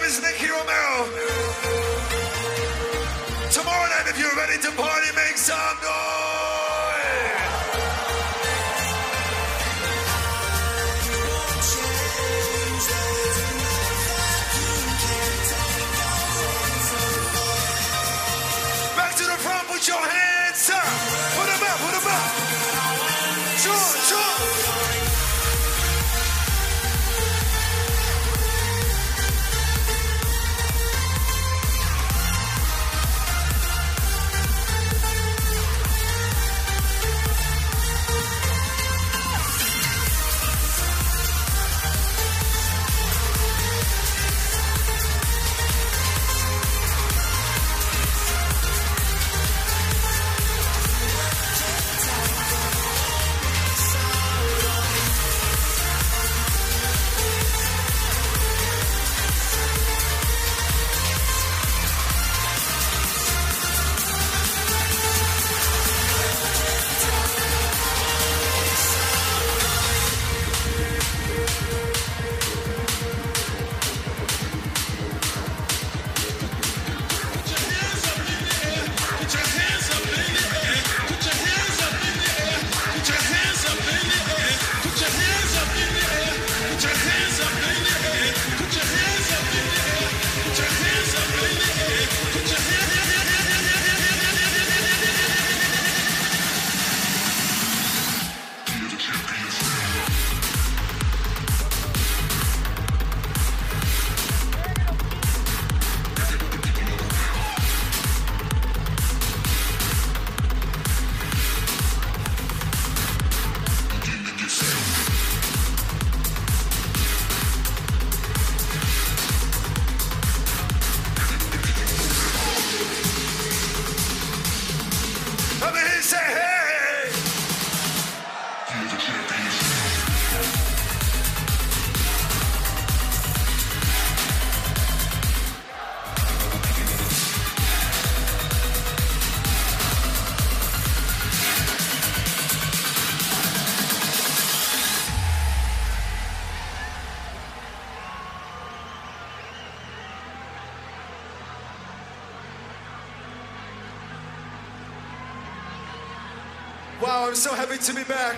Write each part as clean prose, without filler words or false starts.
is Nicky Romero. Tomorrow night, if you're ready to party, make some noise. Back to the front, put your hands up. Put them up, put them up. Sure. Wow, I'm so happy to be back.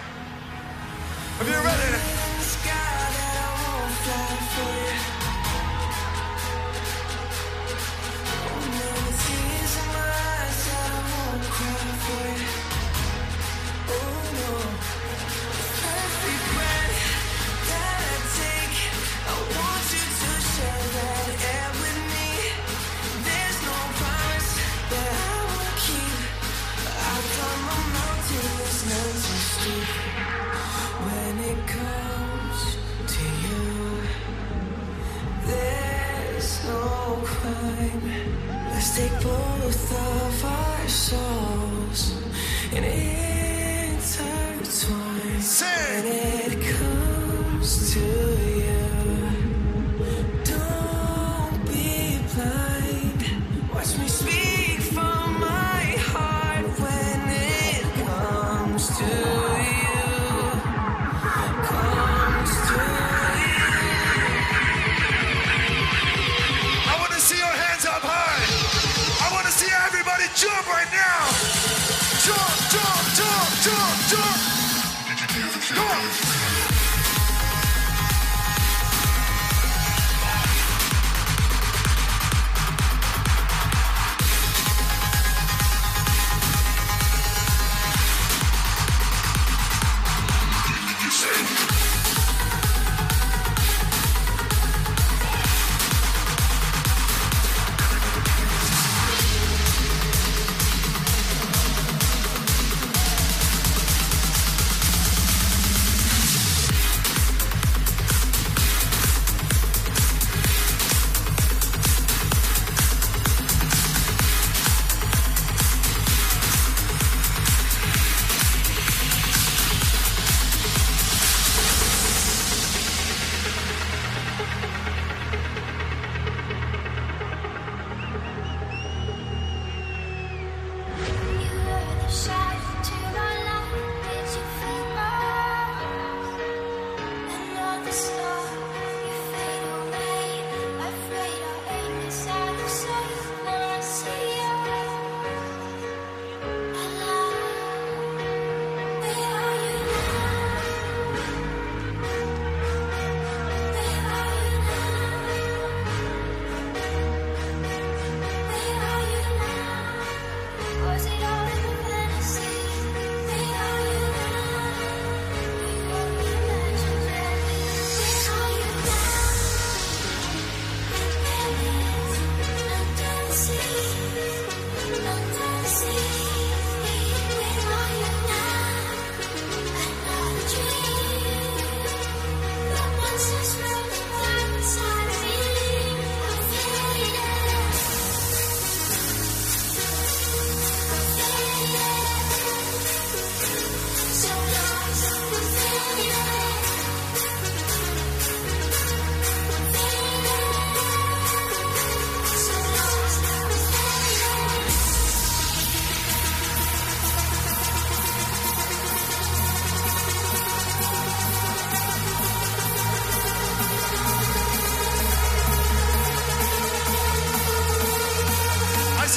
Are you ready? When it comes to you, there's no crime. Let's take both of our souls and intertwine. When it comes to you, don't be blind. Watch me speak from my heart when it comes to you. Jump right now! Jump, jump, jump, jump, jump! Come on!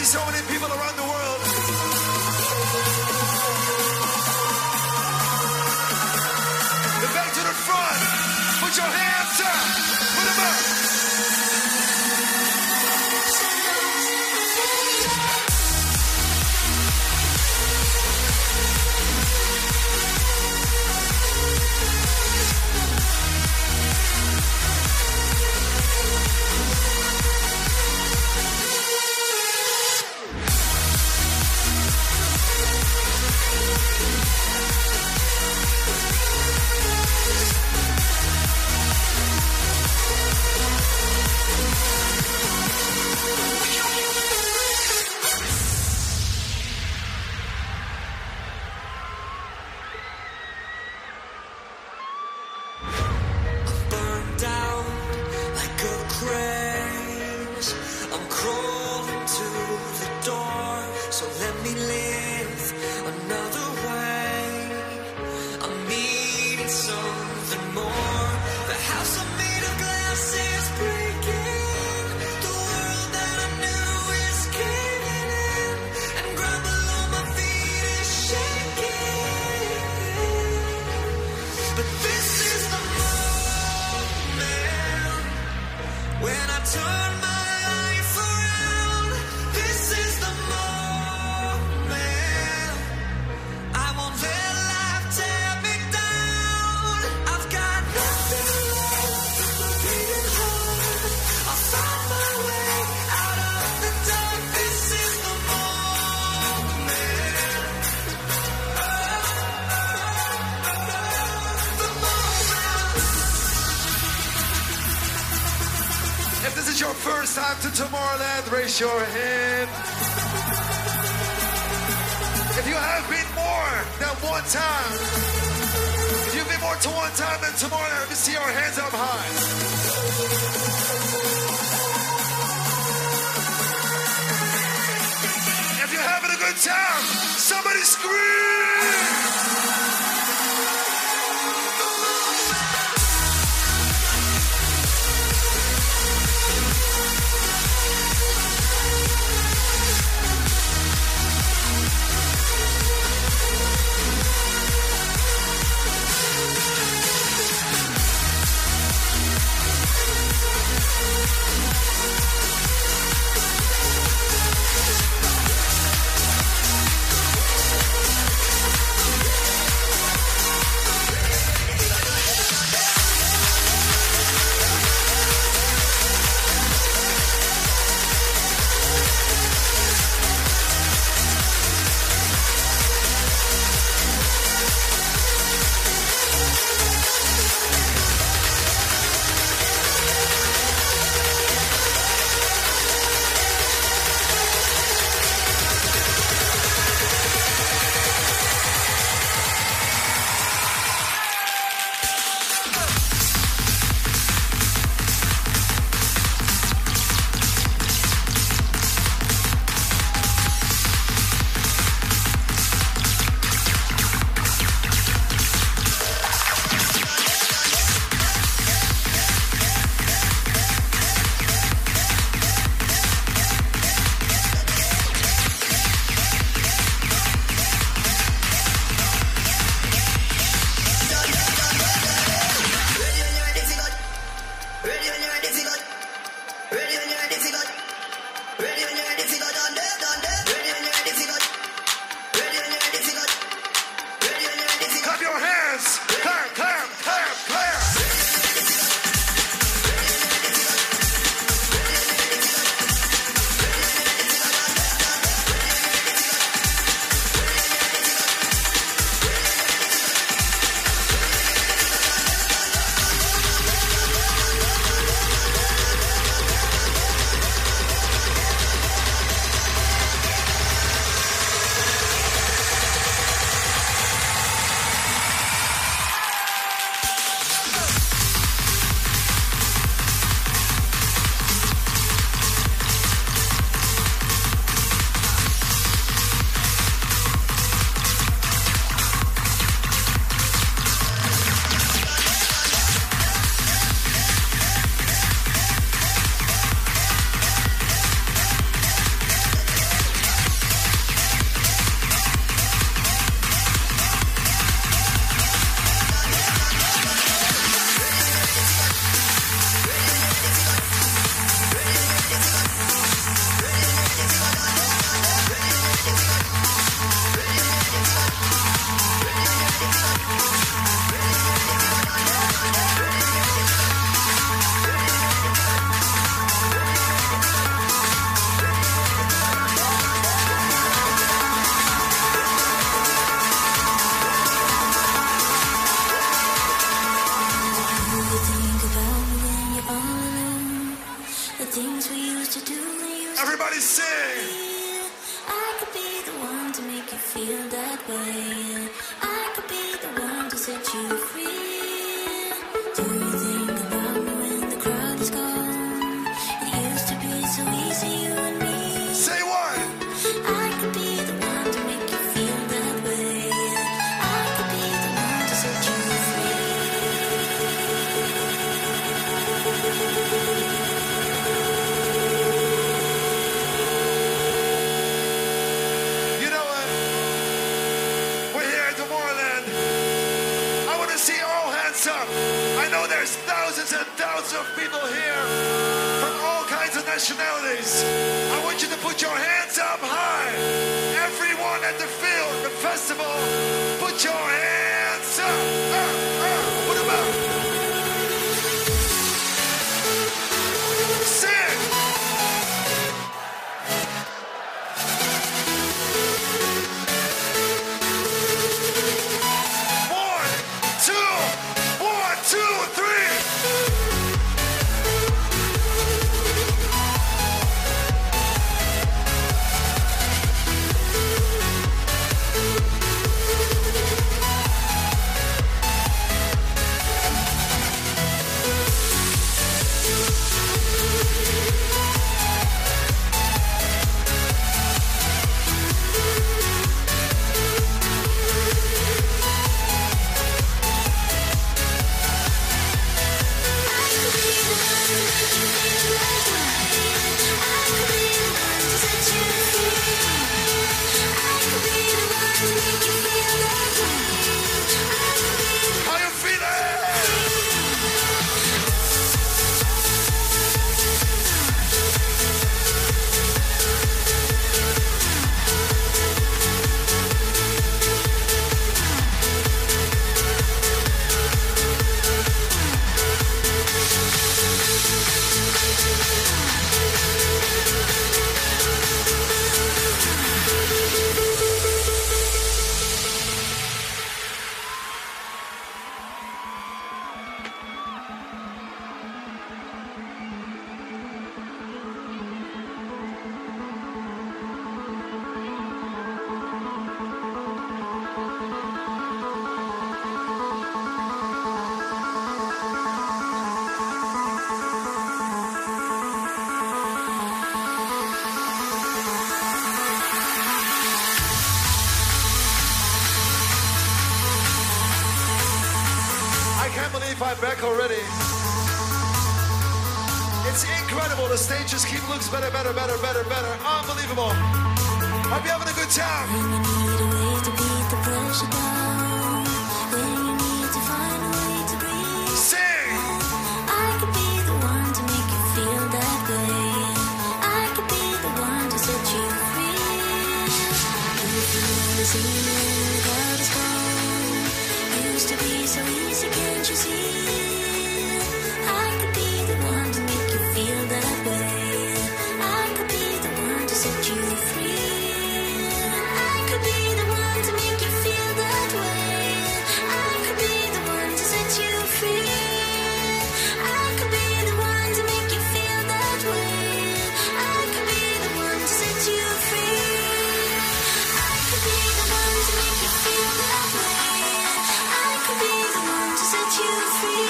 see so many people around the world. Back to the front. Put your hands up. Put them up. First time to Tomorrowland, raise your hand. If you have been more than one time, if you've been more to one time than Tomorrowland, let me see your hands up high. If you're having a good time, somebody scream! things we used to do. Everybody sing. I could be the one to make you feel that way. I could be the one to set you free. Do you think about me when the crowd is gone? It used to be so easy, you and me. Say what? I could be the one to make you feel that way. I could be the one to set you free. You know what? We're here at Tomorrowland. I want to see all hands up. I know there's thousands and thousands of people here from all kinds of nationalities. I want you to put your hands up high. Everyone at the field, the festival, put your hands up. Put them up. Sing. One, two, three. How you feeling? I can't believe I'm back already. It's incredible. The stage just keeps looks better. Unbelievable. Hope you're having a good time. When you need a way to beat the pressure down, when you need to find a way to breathe, Sing. I could be the one to make you feel that way. I could be the one to set you free. If you wanna see me when the crowd is gone, used to be so easy, can't you see? I could be the one to make you feel that way. I could be the one to set you free. I could be the one to make you feel that way. I could be the one to set you free. I could be the one to make you feel that way. I could be the one to set you free. I could be the one to make you feel that way. I could be the one to set you free.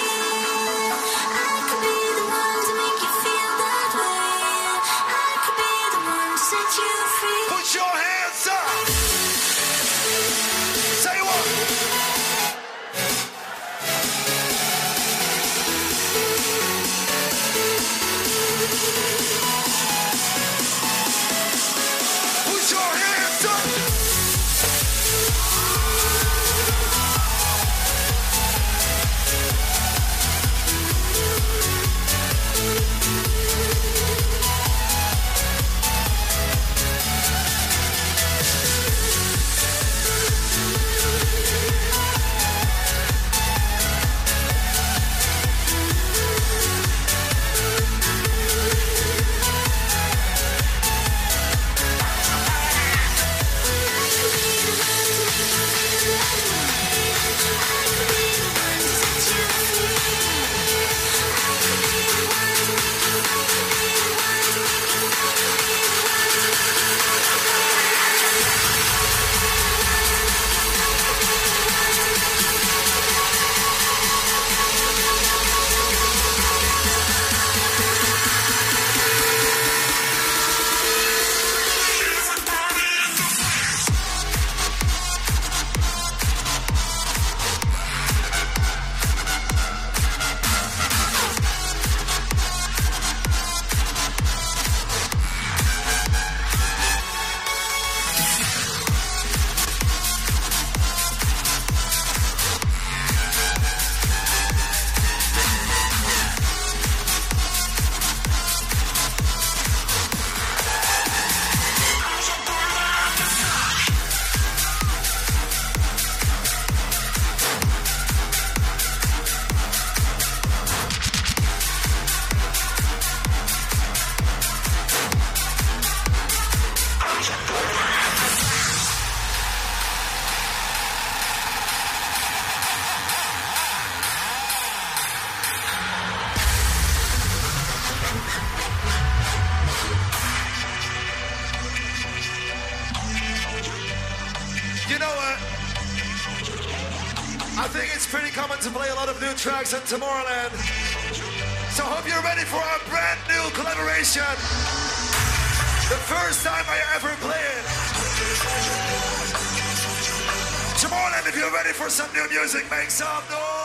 I think it's pretty common to play a lot of new tracks in Tomorrowland. So hope you're ready for our brand new collaboration. The first time I ever played. Tomorrowland, if you're ready for some new music, make some noise.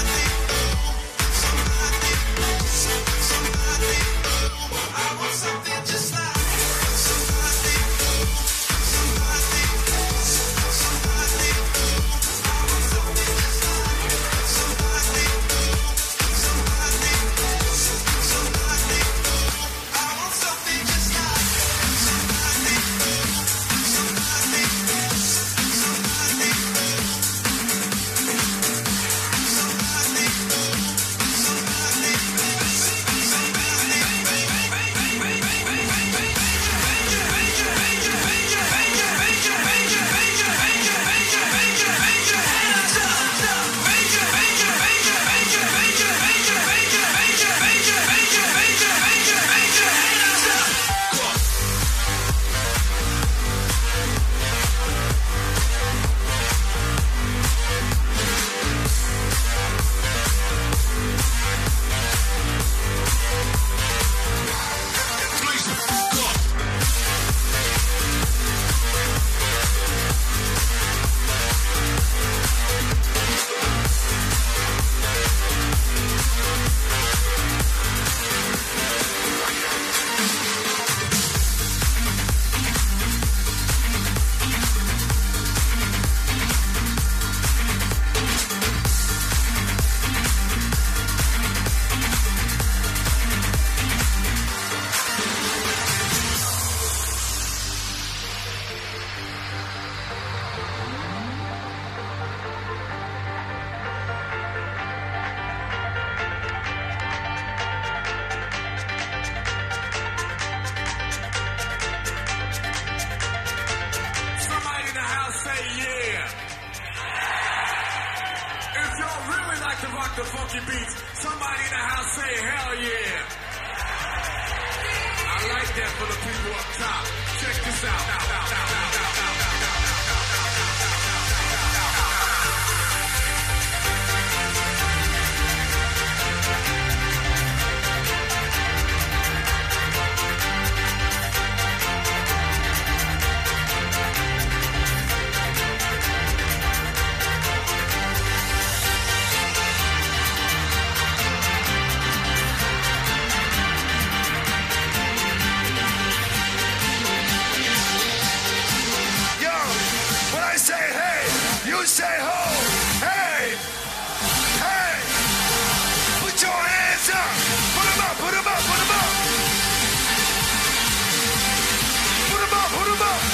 Something y'all really like to rock the funky beats, somebody in the house say hell yeah. I like that for the people up top. Check this out. You say ho, hey, hey, put your hands up, put them up, put them up, put them up, put them up, put them up.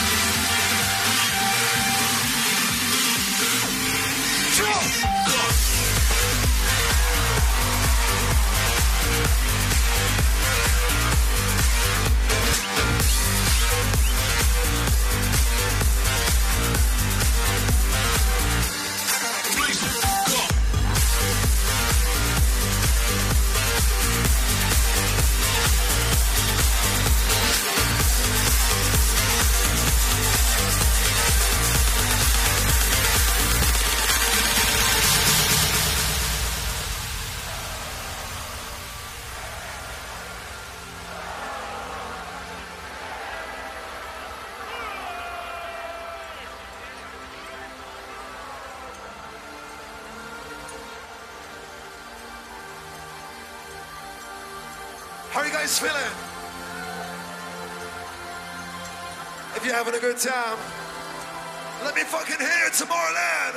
Jump. How are you guys feeling? If you're having a good time, let me fucking hear it, Tomorrowland.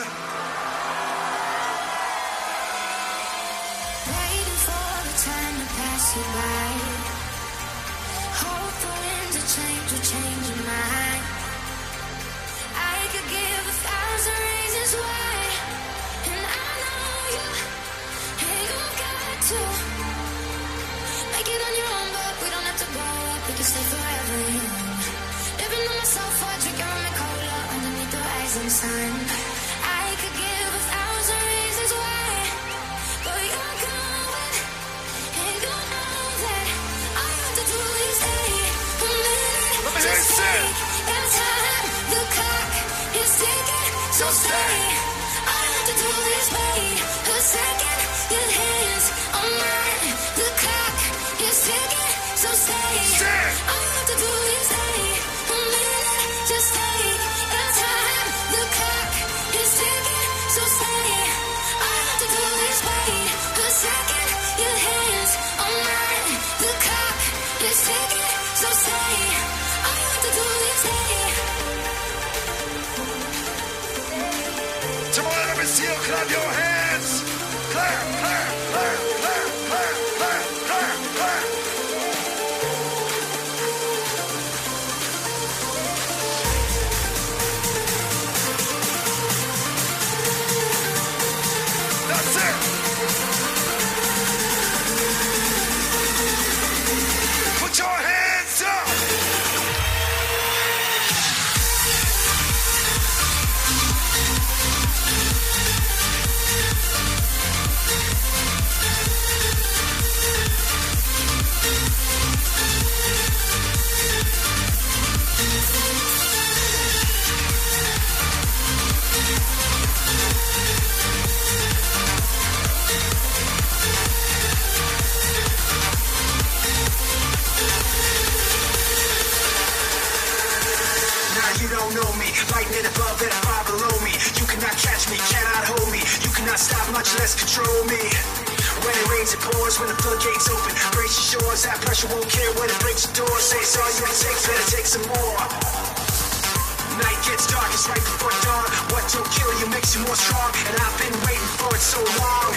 Waiting for the time to pass you by. Hope the winds of change will change your mind. I could give 1,000 reasons why, and I know you ain't gonna got to. Make it on your own, but we don't have to grow up. We can stay forever young. Living on my sofa, drinking rum and cola underneath the rising sun. I could give 1,000 reasons why, but you're going, and you know that all you have to do is stay a minute. Let me hear you sing. In time, the clock is ticking, so stay. All you have to do is wait a second. Your hands on mine, the clock is ticking, so stay. All you have to do is stay a minute, just stay in time. The clock is ticking, so stay. All you have to do is wait a second. Your hands on mine, the clock is ticking, so stay. All you have to do is stay. Tomorrow, let me see you clap your hands. Clap, clap, clap, clap, clap, clap, clap, clap. That's it. Put your hands up. Lightning above and far below me. You cannot catch me, cannot hold me. You cannot stop, much less control me. When it rains, it pours. When the floodgates open, brace your shores. That pressure won't care when it breaks your door. Say it's all you can take, better take some more. Night gets dark, it's right before dawn. What don't kill you makes you more strong. And I've been waiting for it so long.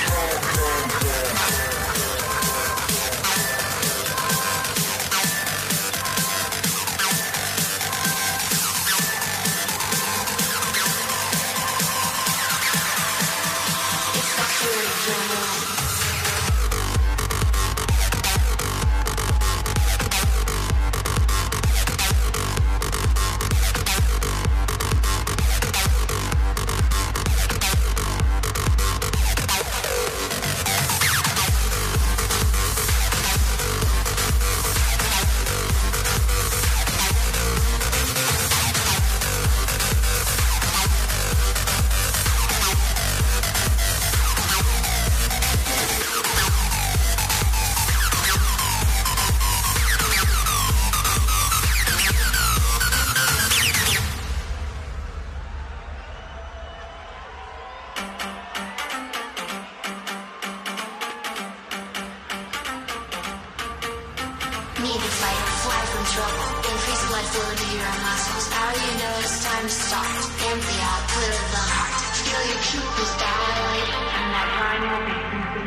trouble. Increase liability to your muscles. How do you know it's time to stop? Empty out, put it on heart. Feel your pupils dilate, and that primal beat.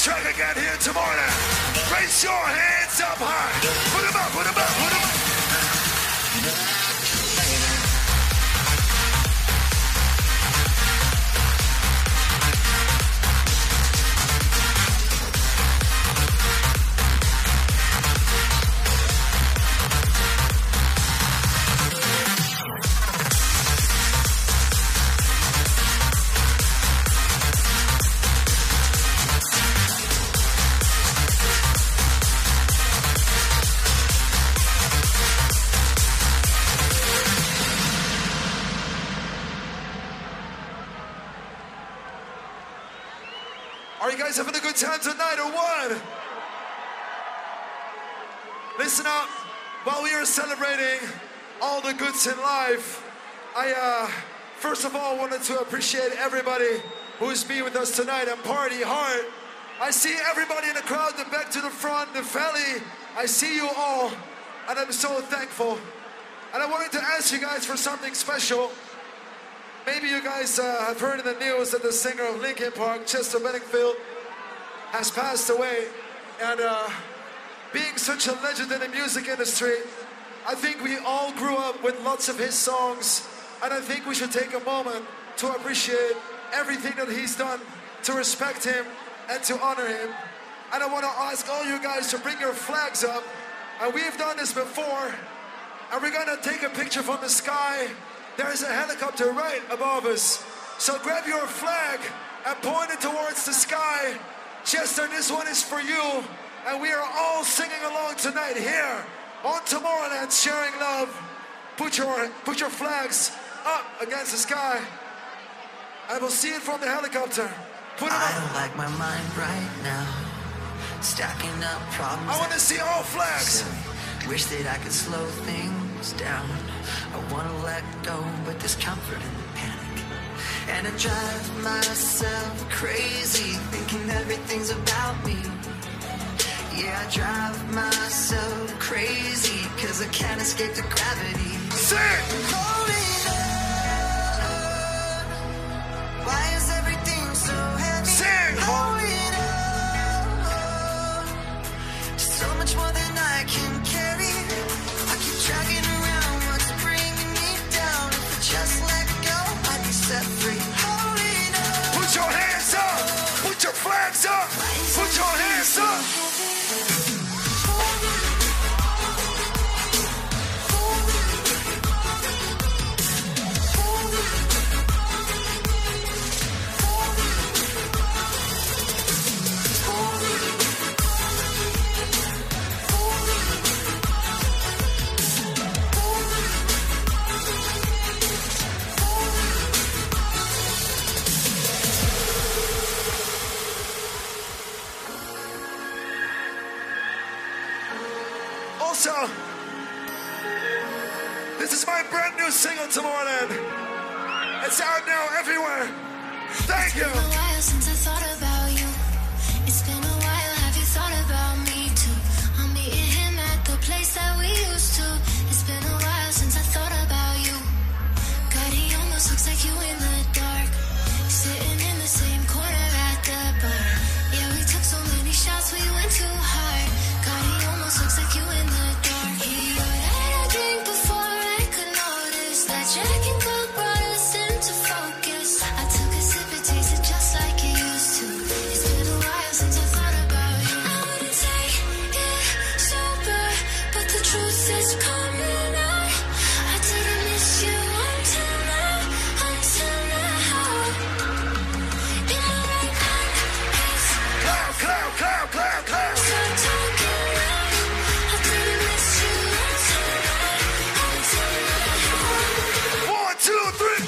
track again here tomorrow. Raise your hands up high. Put them up, put them up, put them up. Are you guys having a good time tonight or what? Listen up. While we are celebrating all the goods in life, I first of all wanted to appreciate everybody who's been with us tonight and party hard. I see everybody in the crowd, the back to the front, the valley. I see you all, and I'm so thankful. And I wanted to ask you guys for something special. Maybe you guys have heard in the news that the singer of Linkin Park, Chester Benningfield, has passed away. And being such a legend in the music industry, I think we all grew up with lots of his songs. And I think we should take a moment to appreciate everything that he's done, to respect him and to honor him. And I want to ask all you guys to bring your flags up. And we've done this before. And we're going to take a picture from the sky. There is a helicopter right above us. So grab your flag and point it towards the sky. Chester, this one is for you. And we are all singing along tonight here on Tomorrowland, sharing love. Put your flags up against the sky. I will see it from the helicopter. Put it up. I don't like my mind right now. Stacking up problems. I want to see all flags. Wish that I could slow things down. I want to let go, but there's comfort in the panic. And I drive myself crazy, thinking everything's about me. Yeah, I drive myself crazy, cause I can't escape the gravity. Sing! Holding on. Why is everything so heavy? Sing! Holding on. So much more than I can carry. I keep dragging around what's bringing me down. If I just let go, I'd be set free. Holding on. Put your hands up! Put your flags up! Put your hands up! Also, this is my brand new single, Tomorrowland. It's out now everywhere. Thank you. It's been a while since I thought about you. It's been a while, have you thought about me too? I'm meeting him at the place that we used to. It's been a while since I thought about you. God, he almost looks like you in the dark. Sitting in the same corner at the bar. Yeah, we took so many shots, we went too hard. God, he almost looks like you in the dark. He ordered a drink before I could notice that Jack and Coke brought us into focus. I took a sip, it tasted just like it used to. It's been a while since I thought about you. I wouldn't say it sober, but the truth is coming out. I didn't miss you until now, until now. In my right hand is Clap, clap, clap, clap, clap. start talking loud. I didn't miss you until now, until now. 1, 2, 3.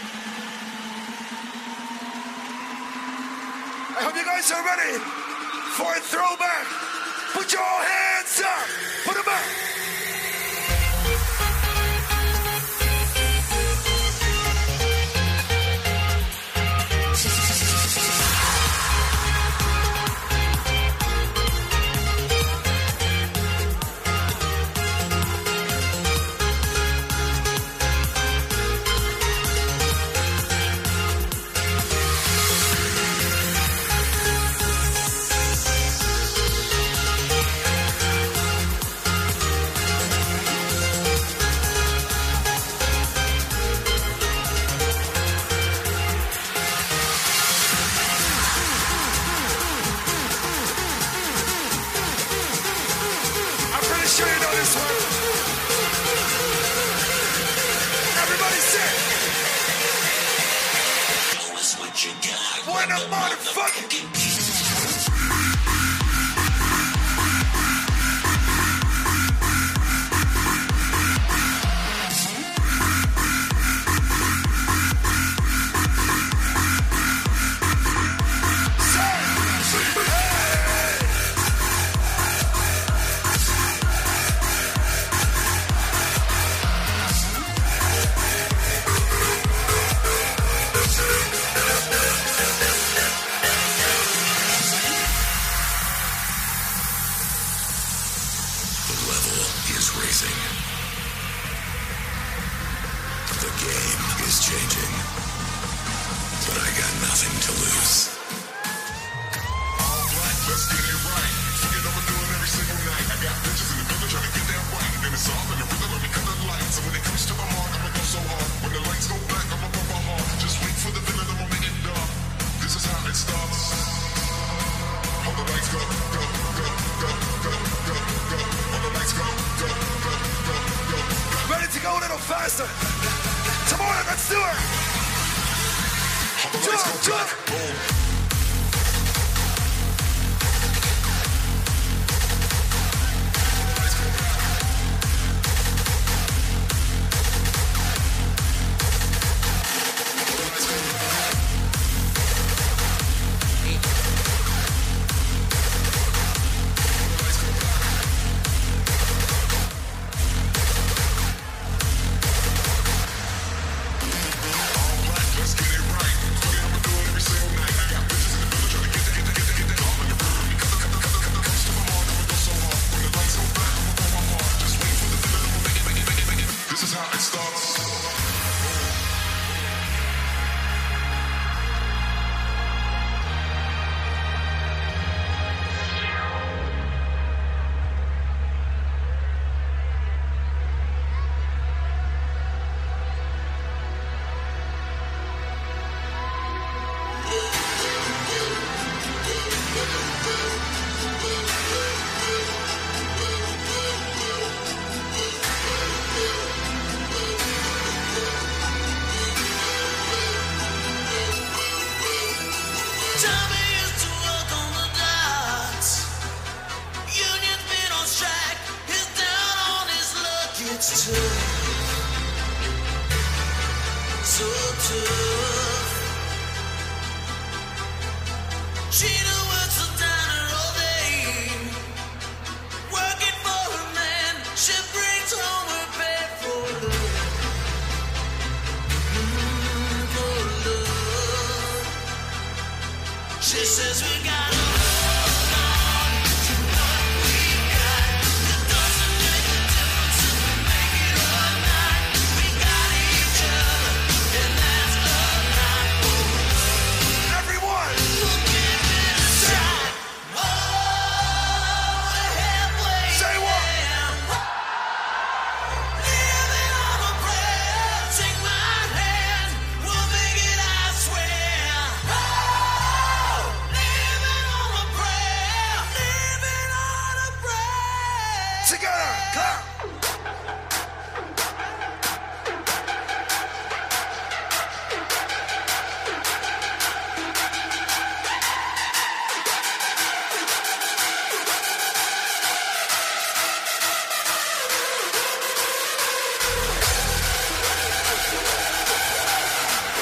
I hope you guys are ready for a throwback. Put your hands up. Put them up. When a motherfucking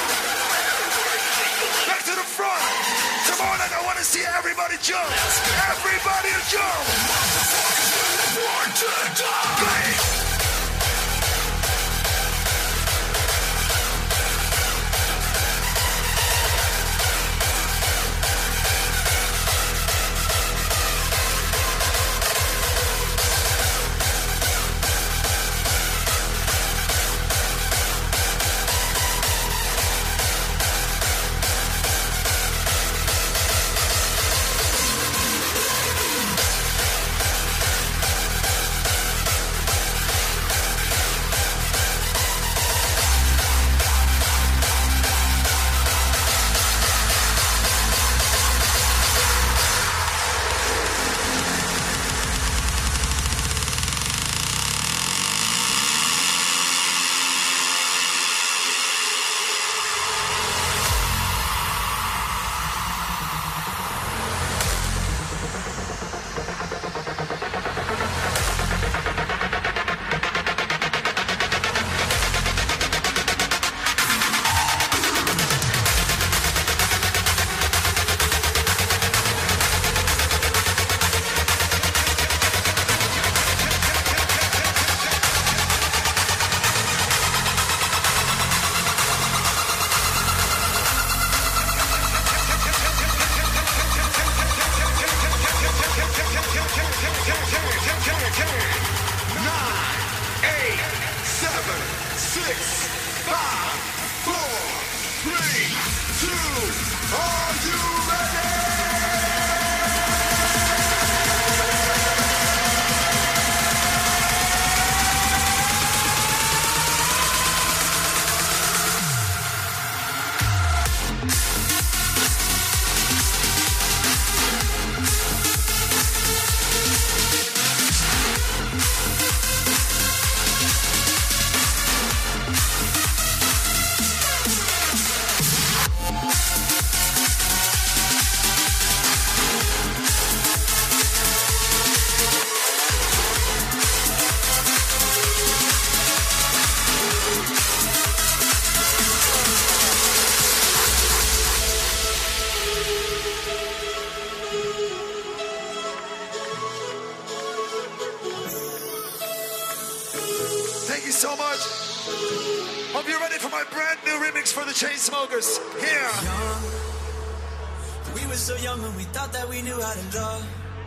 Everybody jump! Yo! Motherfuckers really want to die! So much. Hope you're ready for my brand new remix for the Chainsmokers. Here. Young. We were so young when we thought that we knew how to love.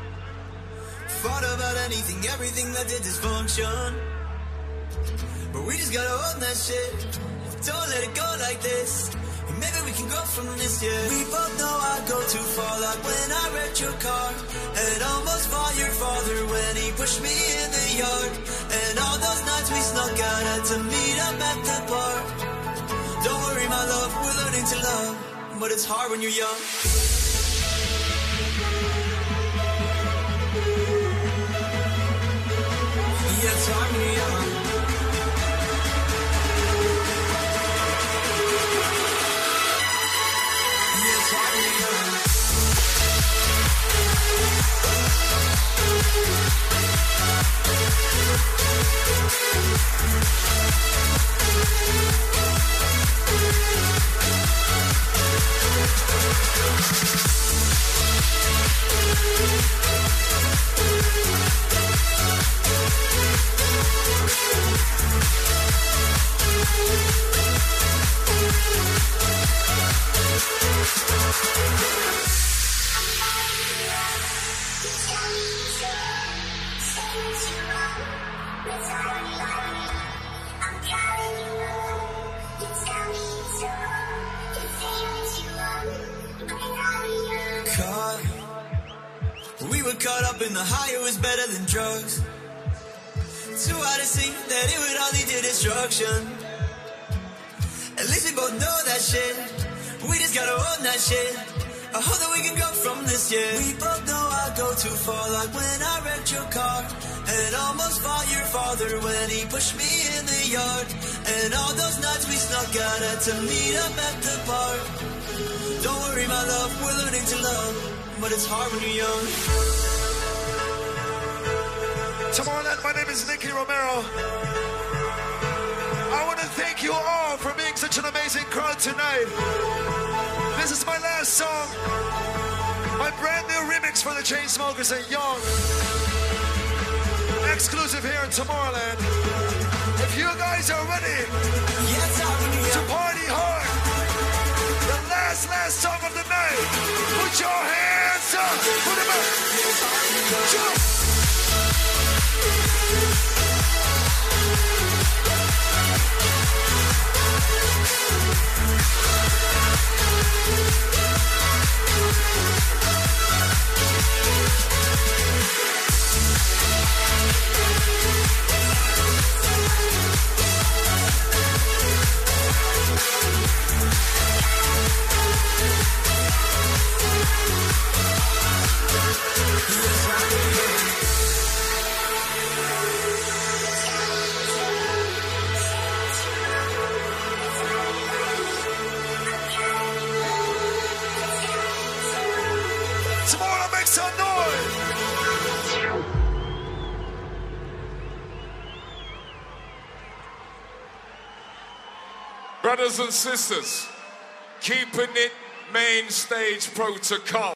Fought about anything, everything that did dysfunction. But we just gotta own that shit. Don't let it go like this. And maybe we can grow from this, yeah. We both know I go too far, like when I wrecked your car. And almost fought your father when he pushed me in the yard. And all those nights we snuck out had to meet up at the bar. Don't worry, my love, we're learning to love. But it's hard when you're young. Yeah, it's hard when you're young. Yeah, it's hard when you're young. We were caught up in the high, it was better than drugs. Too hard to see that it would only do destruction. At least we both know that shit. We just gotta own that shit. I hope that we can go from this, yeah. We both know I go too far, like when I wrecked your car. And almost fought your father when he pushed me in the yard. And all those nights we snuck out had to meet up at the bar. Don't worry, my love, we're learning to love. But it's hard when you're young. Tomorrowland, my name is Nicky Romero. I want to thank you all for being such an amazing crowd tonight. This is my last song. My brand new remix for the Chainsmokers and Young. Exclusive here in Tomorrowland. If you guys are ready to party hard, the last song of the night, put your hands up. Put them up. Jump. Tomorrow, make some noise! Brothers and sisters, keeping it main stage protocol.